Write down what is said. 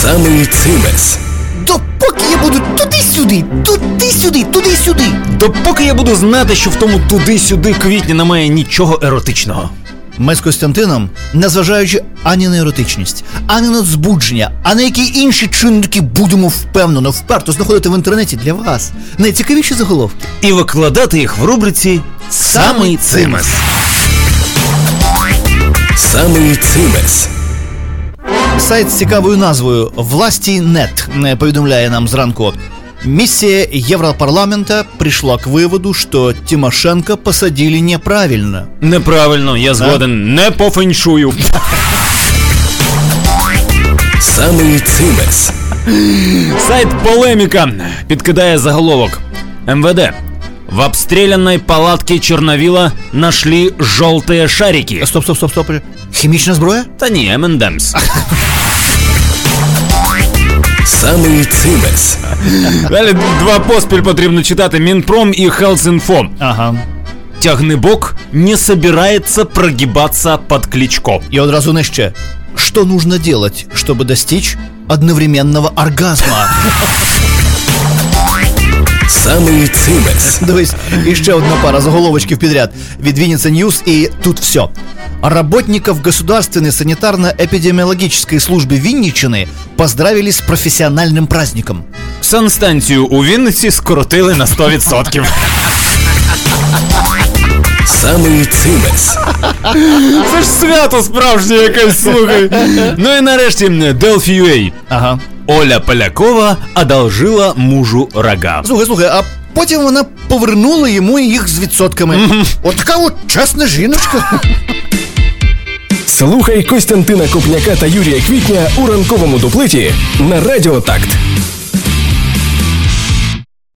Самий цимес. Допоки я буду туди-сюди, туди-сюди, туди-сюди. Допоки я буду знати, що в тому туди-сюди квітні немає нічого еротичного. Ми з Костянтином, незважаючи ані на еротичність, ані на збудження, а на які інші чинники, будемо вперто знаходити в інтернеті для вас найцікавіші заголовки. І викладати їх в рубриці «Самий цимес». Самий цимес. Сайт з цікавою назвою «Власти.нет» повідомляє нам зранку: миссия Европарламента пришла к выводу, что Тимошенко посадили неправильно. Неправильно, я згоден, не по феншую. Самий цимес. Сайт «Полемика» підкидає заголовок: МВД. В обстрелянной палатке Черновила нашли желтые шарики. Стоп. Хімічна зброя? Та ні, M&M's. Самий цимес. Далі два поспіль потрібно читати: Мінпром і Хелсінфо. Ага. Тягнебок не собирается прогибаться под Кличко. И одразу нижче: что нужно делать, чтобы достичь одновременного оргазма? Самий цимес. Дивись, і ще одна пара заголовочків підряд від Вінниця Ньюс, і тут все. Работников Государственной санитарно-эпидемиологической службы Вінниччини поздравили з професіональним праздником. Санстанцію у Вінниці скоротили на 100%. Самий цимес. Це ж свято справжнє якесь, слухай. Ну і нарешті Delphi.ua. Ага. Оля Полякова одолжила мужу рога. Слухай, а потім вона повернула йому їх з відсотками. От така от чесна жіночка. Слухай Костянтина Копняка та Юрія Квітня у ранковому дуплеті на Радіо Такт.